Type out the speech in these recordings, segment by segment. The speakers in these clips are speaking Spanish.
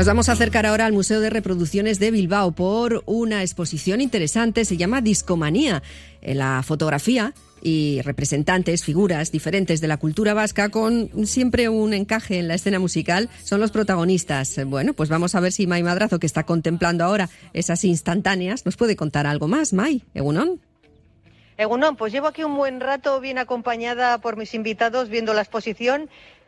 Nos vamos a acercar ahora al Museo de Reproducciones de Bilbao por una exposición interesante, se llama Discomanía. En la fotografía y representantes, figuras diferentes de la cultura vasca con siempre un encaje en la escena musical son los protagonistas. Bueno, pues vamos a ver si Mai Madrazo, que está contemplando ahora esas instantáneas, nos puede contar algo más. Mai, ¿egunon? Egunon, pues llevo aquí un buen rato bien acompañada por mis invitados viendo la exposición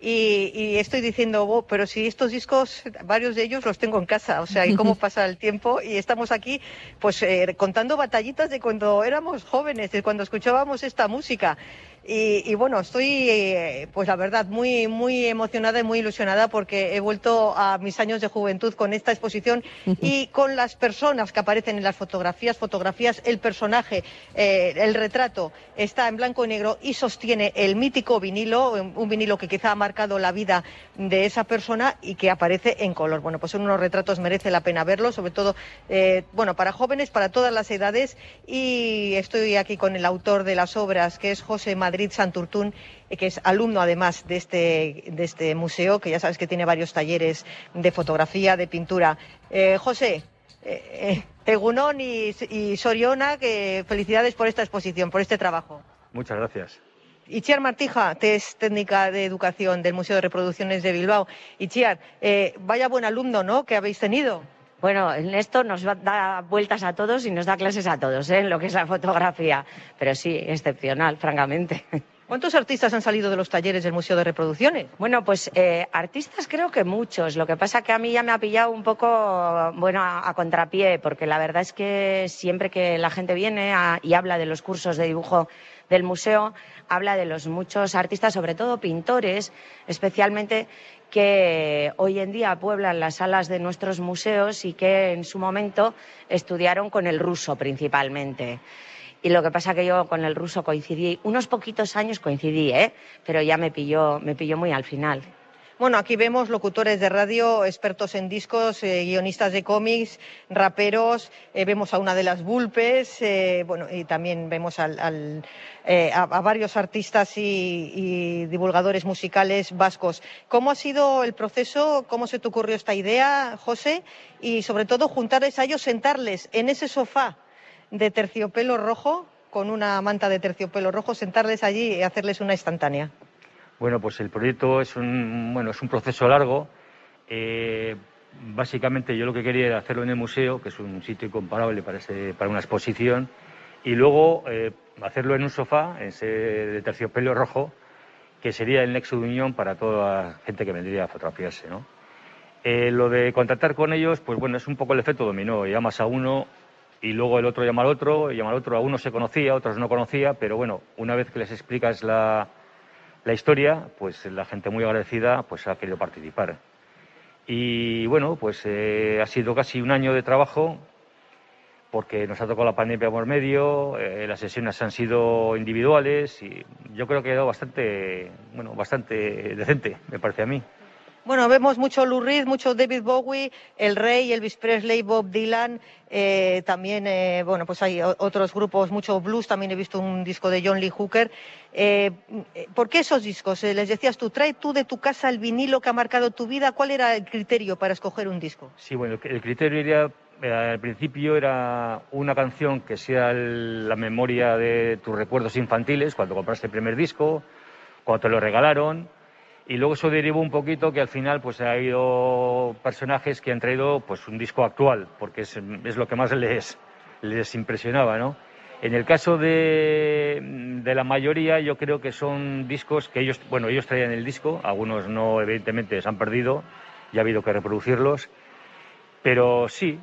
y estoy diciendo, oh, pero si estos discos, varios de ellos los tengo en casa, o sea, y cómo pasa el tiempo y estamos aquí pues contando batallitas de cuando éramos jóvenes, de cuando escuchábamos esta música. Y bueno, estoy, pues la verdad, muy emocionada y muy ilusionada porque he vuelto a mis años de juventud con esta exposición y con las personas que aparecen en las fotografías, el personaje, el retrato está en blanco y negro y sostiene el mítico vinilo, un vinilo que quizá ha marcado la vida de esa persona y que aparece en color. Bueno, pues son unos retratos, merece la pena verlos, sobre todo, bueno, para jóvenes, para todas las edades, y estoy aquí con el autor de las obras, que es José Madrid Santurtún, que es alumno además de este museo, que ya sabes que tiene varios talleres de fotografía, de pintura. José, egunon y Soriona, que felicidades por esta exposición, por este trabajo. Muchas gracias. Itziar Martija, es técnica de educación del Museo de Reproducciones de Bilbao. Itziar, vaya buen alumno, ¿no?, que habéis tenido. Bueno, Ernesto nos da vueltas a todos y nos da clases a todos, en lo que es la fotografía. Pero sí, excepcional, francamente. ¿Cuántos artistas han salido de los talleres del Museo de Reproducciones? Bueno, pues artistas creo que muchos. Lo que pasa que a mí ya me ha pillado un poco, bueno, a contrapié, porque la verdad es que siempre que la gente viene y habla de los cursos de dibujo del museo, habla de los muchos artistas, sobre todo pintores, especialmente que hoy en día pueblan las salas de nuestros museos y que en su momento estudiaron con el ruso principalmente. Y lo que pasa que yo con el ruso coincidí, unos poquitos años coincidí, pero ya me pilló muy al final. Bueno, aquí vemos locutores de radio, expertos en discos, guionistas de cómics, raperos, vemos a una de las Vulpes, bueno, y también vemos a varios artistas y divulgadores musicales vascos. ¿Cómo ha sido el proceso? ¿Cómo se te ocurrió esta idea, José? Y sobre todo juntarles a ellos, sentarles en ese sofá de terciopelo rojo, con una manta de terciopelo rojo, sentarles allí y hacerles una instantánea. Bueno, pues el proyecto es un proceso largo. Básicamente yo lo que quería era hacerlo en el museo, que es un sitio incomparable para una exposición, y luego hacerlo en un sofá, ese de terciopelo rojo, que sería el nexo de unión para toda la gente que vendría a fotografiarse, ¿no? Lo de contactar con ellos, pues bueno, es un poco el efecto dominó. Llamas a uno y luego el otro llama al otro, y llama al otro. A uno se conocía, a otros no conocía, pero bueno, una vez que les explicas la historia, pues la gente muy agradecida pues ha querido participar. Y bueno, pues ha sido casi un año de trabajo, porque nos ha tocado la pandemia por medio, las sesiones han sido individuales y yo creo que ha quedado bastante decente, me parece a mí. Bueno, vemos mucho Lou Reed, mucho David Bowie, El Rey, Elvis Presley, Bob Dylan, también, bueno, pues hay otros grupos, mucho blues, también he visto un disco de John Lee Hooker. ¿Por qué esos discos? Les decías tú, trae tú de tu casa el vinilo que ha marcado tu vida. ¿Cuál era el criterio para escoger un disco? Sí, bueno, el criterio al principio era una canción que sea la memoria de tus recuerdos infantiles, cuando compraste el primer disco, cuando te lo regalaron. Y luego eso derivó un poquito que al final pues ha habido personajes que han traído pues un disco actual, porque es lo que más les impresionaba, ¿no? En el caso de la mayoría, yo creo que son discos que ellos traían el disco, algunos no, evidentemente se han perdido y ha habido que reproducirlos, pero sí,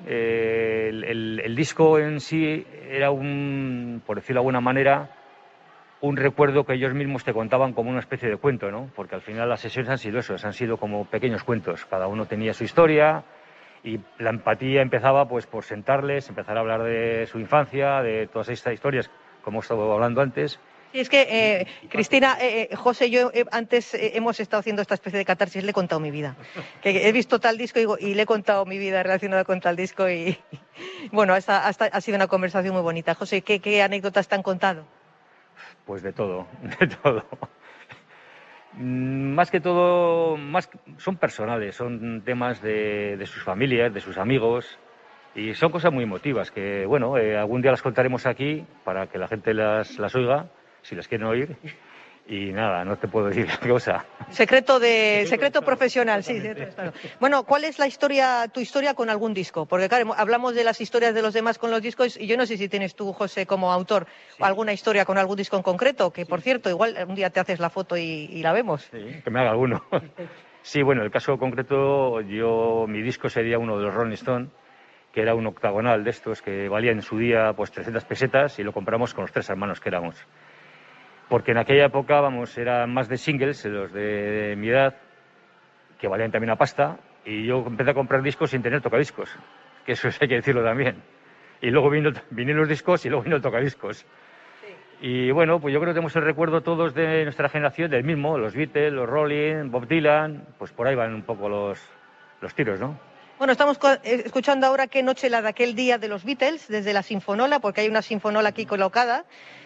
el disco en sí era por decirlo de alguna manera, un recuerdo que ellos mismos te contaban como una especie de cuento, ¿no? Porque al final las sesiones han sido eso, han sido como pequeños cuentos. Cada uno tenía su historia y la empatía empezaba pues por sentarles, empezar a hablar de su infancia, de todas estas historias, como estaba hablando antes. Sí, es que, Cristina, José y yo antes hemos estado haciendo esta especie de catarsis, le he contado mi vida. Que he visto tal disco y le he contado mi vida relacionada con tal disco y bueno, ha sido una conversación muy bonita. José, ¿qué anécdotas te han contado? Pues de todo, de todo. Más que todo, son personales, son temas de sus familias, de sus amigos, y son cosas muy emotivas que, bueno, algún día las contaremos aquí para que la gente las oiga, si las quieren oír. Y nada, no te puedo decir qué cosa. Secreto profesional, sí. Claro. Bueno, ¿cuál es tu historia con algún disco? Porque claro, hablamos de las historias de los demás con los discos y yo no sé si tienes tú, José, como autor, alguna historia con algún disco en concreto, que por cierto, igual un día te haces la foto y la vemos. Sí, que me haga alguno. Sí, bueno, el caso concreto, mi disco sería uno de los Rolling Stone, que era un octagonal de estos que valía en su día pues 300 pesetas y lo compramos con los 3 hermanos que éramos. Porque en aquella época, eran más de singles, los de mi edad, que valían también una pasta, y yo empecé a comprar discos sin tener tocadiscos, que eso hay que decirlo también. Y luego vinieron los discos y luego vino el tocadiscos. Sí. Y bueno, pues yo creo que tenemos el recuerdo todos de nuestra generación del mismo, los Beatles, los Rolling, Bob Dylan, pues por ahí van un poco los tiros, ¿no? Bueno, estamos escuchando ahora Qué noche la de aquel día de los Beatles, desde la Sinfonola, porque hay una Sinfonola aquí colocada.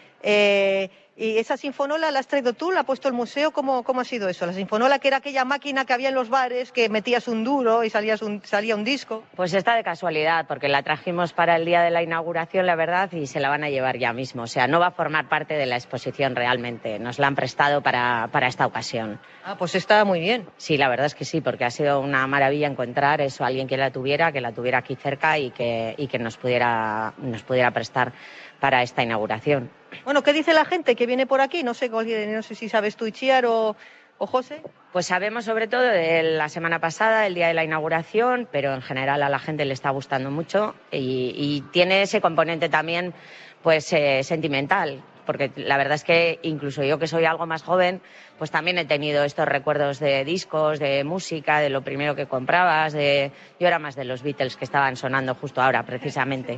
¿Y esa Sinfonola la has traído tú, la ha puesto el museo? ¿Cómo ha sido eso? La Sinfonola, que era aquella máquina que había en los bares, que metías un duro y salía un disco. Pues está de casualidad, porque la trajimos para el día de la inauguración, la verdad, y se la van a llevar ya mismo. O sea, no va a formar parte de la exposición realmente. Nos la han prestado para esta ocasión. Ah, pues está muy bien. Sí, la verdad es que sí, porque ha sido una maravilla encontrar eso, alguien que la tuviera aquí cerca y que nos pudiera prestar para esta inauguración. Bueno, ¿qué dice la gente que viene por aquí? No sé si sabes tú, Itziar o José. Pues sabemos sobre todo de la semana pasada, el día de la inauguración, pero en general a la gente le está gustando mucho y tiene ese componente también pues sentimental, porque la verdad es que incluso yo, que soy algo más joven, pues también he tenido estos recuerdos de discos, de música, de lo primero que comprabas, yo era más de los Beatles que estaban sonando justo ahora precisamente,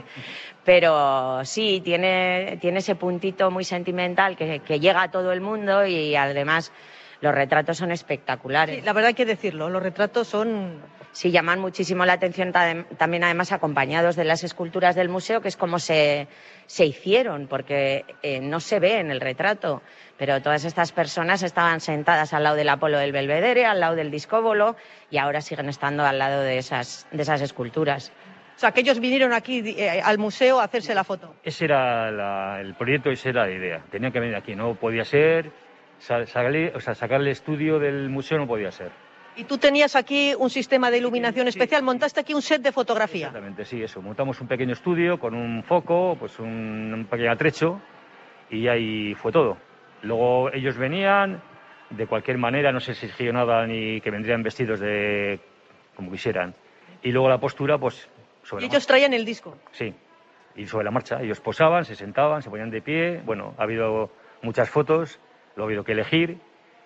pero sí, tiene ese puntito muy sentimental que llega a todo el mundo y además los retratos son espectaculares. Sí, la verdad hay que decirlo, los retratos son... Sí, llaman muchísimo la atención también, además, acompañados de las esculturas del museo, que es como se hicieron, porque no se ve en el retrato, pero todas estas personas estaban sentadas al lado del Apolo del Belvedere, al lado del Discóbolo, y ahora siguen estando al lado de esas esculturas. O sea, que ellos vinieron aquí al museo a hacerse la foto. Ese era el proyecto, esa era la idea. Tenían que venir aquí, no podía ser, sacarle el estudio del museo no podía ser. Y tú tenías aquí un sistema de iluminación especial, montaste aquí un set de fotografía. Exactamente, sí, eso. Montamos un pequeño estudio con un foco, pues un pequeño atrecho, y ahí fue todo. Luego ellos venían, de cualquier manera, no se exigió nada ni que vendrían vestidos como quisieran. Y luego la postura, pues... ¿Y ellos traían el disco? Sí, y sobre la marcha. Ellos posaban, se sentaban, se ponían de pie. Bueno, ha habido muchas fotos, lo ha habido que elegir.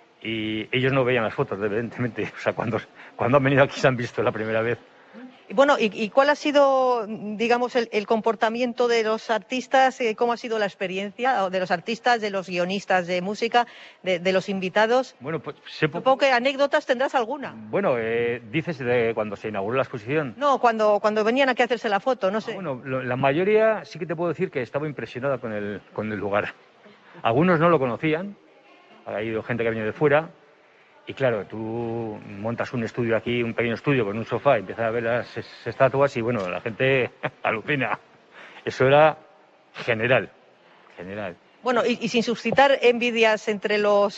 Y ellos no veían las fotos, evidentemente. O sea, cuando han venido aquí se han visto la primera vez. Bueno, ¿y cuál ha sido, digamos, el comportamiento de los artistas? ¿Cómo ha sido la experiencia de los artistas, de los guionistas de música, de los invitados? Bueno, pues supongo que anécdotas tendrás alguna. Bueno, dices de cuando se inauguró la exposición. No, cuando venían aquí a hacerse la foto, no sé. Bueno, la mayoría sí que te puedo decir que estaba impresionada con el lugar. Algunos no lo conocían. Ha ido gente que ha venido de fuera y claro, tú montas un estudio aquí, un pequeño estudio con un sofá y empiezas a ver las estatuas y bueno, la gente alucina. Eso era general. Bueno, y sin suscitar envidias entre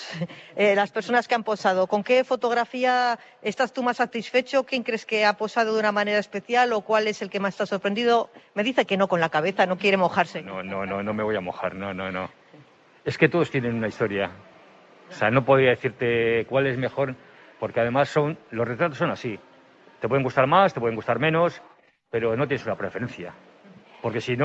las personas que han posado, ¿con qué fotografía estás tú más satisfecho? ¿Quién crees que ha posado de una manera especial o cuál es el que más te ha sorprendido? Me dice que no con la cabeza, no quiere mojarse. No me voy a mojar, no. Es que todos tienen una historia. O sea, no podría decirte cuál es mejor, porque además los retratos son así. Te pueden gustar más, te pueden gustar menos, pero no tienes una preferencia. Porque si no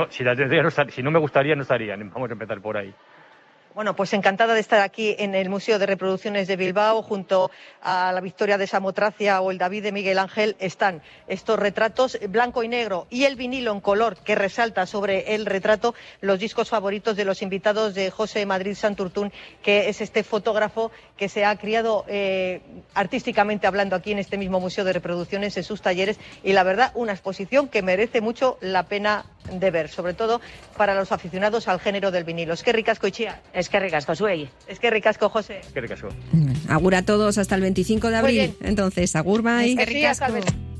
me gustaría, no estarían. Vamos a empezar por ahí. Bueno, pues encantada de estar aquí en el Museo de Reproducciones de Bilbao, junto a la Victoria de Samotracia o el David de Miguel Ángel. Están estos retratos blanco y negro y el vinilo en color que resalta sobre el retrato los discos favoritos de los invitados de José Madrid Santurtún, que es este fotógrafo que se ha criado artísticamente hablando aquí en este mismo Museo de Reproducciones, en sus talleres, y la verdad una exposición que merece mucho la pena de ver, sobre todo para los aficionados al género del vinilo. Es que ricasco, Itziar. Eskerrik asko, zuei. Eskerrik asko, José. Eskerrik asko. Agur a todos hasta el 25 de abril. Entonces, agur bai. Eskerrik asko.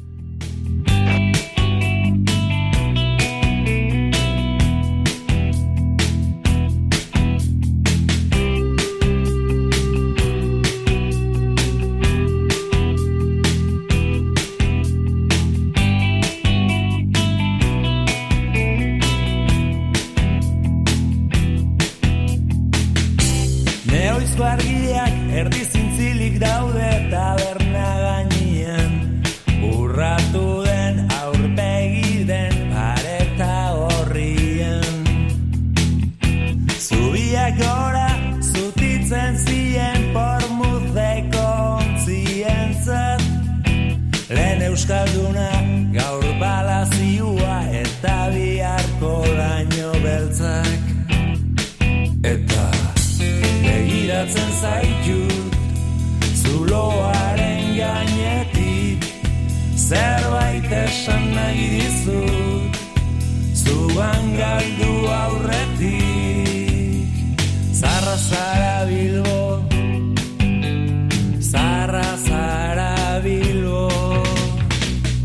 Neoizko argiak erdi zintzilik daude taberna gainean, urratu den aurpegi den pareta horrian. Zubiak gora zutitzen zien pormuzeko ontzientzat, lehen euskalduna gaur balazioa eta biharko laino beltzak. Eta begiratzen zaitut zuloaren gainetik, zerbait esan nahi dizut zugan galdu aurretik. Zarra zara Bilbo